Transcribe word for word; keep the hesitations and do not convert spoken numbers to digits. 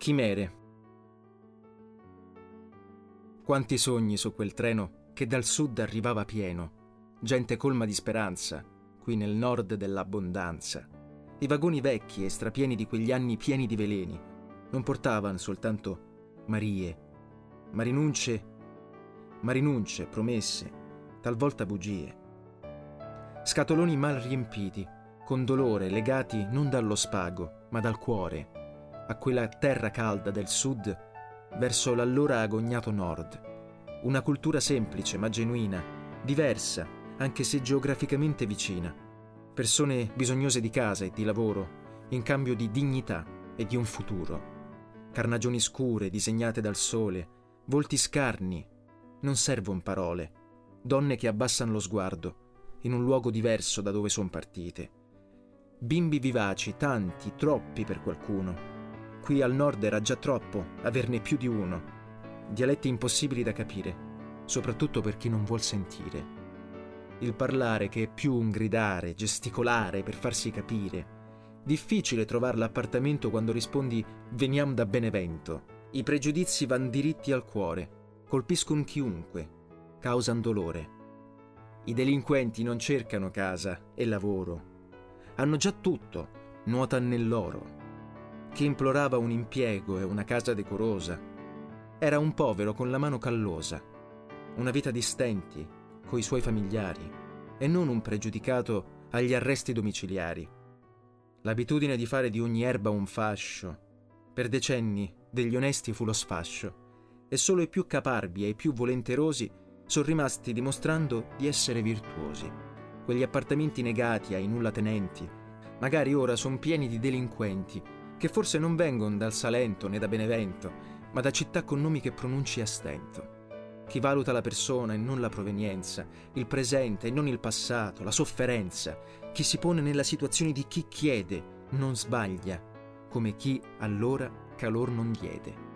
Chimere. Quanti sogni su quel treno che dal sud arrivava pieno, gente colma di speranza, qui nel nord dell'abbondanza. I vagoni vecchi e strapieni di quegli anni pieni di veleni non portavano soltanto Marie, ma rinunce, ma rinunce, promesse, talvolta bugie. Scatoloni mal riempiti, con dolore legati non dallo spago, ma dal cuore, a quella terra calda del sud verso l'allora agognato nord. Una cultura semplice ma genuina, diversa, anche se geograficamente vicina. Persone bisognose di casa e di lavoro, in cambio di dignità e di un futuro. Carnagioni scure disegnate dal sole, volti scarni, non servono parole. Donne che abbassano lo sguardo, in un luogo diverso da dove son partite. Bimbi vivaci, tanti, troppi per qualcuno. Qui al nord era già troppo averne più di uno. Dialetti impossibili da capire, soprattutto per chi non vuol sentire. Il parlare che è più un gridare, gesticolare per farsi capire. Difficile trovare l'appartamento quando rispondi «veniam da Benevento». I pregiudizi van diritti al cuore, colpiscono chiunque, causan dolore. I delinquenti non cercano casa e lavoro. Hanno già tutto, nuotan nell'oro. Chi implorava un impiego e una casa decorosa era un povero con la mano callosa, una vita di stenti coi suoi familiari e non un pregiudicato agli arresti domiciliari. L'abitudine di fare di ogni erba un fascio, per decenni degli onesti fu lo sfascio e solo i più caparbi e i più volenterosi sono rimasti dimostrando di essere virtuosi. Quegli appartamenti negati ai nullatenenti magari ora sono pieni di delinquenti che forse non vengono dal Salento né da Benevento, ma da città con nomi che pronunci a stento. Chi valuta la persona e non la provenienza, il presente e non il passato, la sofferenza, chi si pone nella situazione di chi chiede, non sbaglia, come chi allora calor non diede.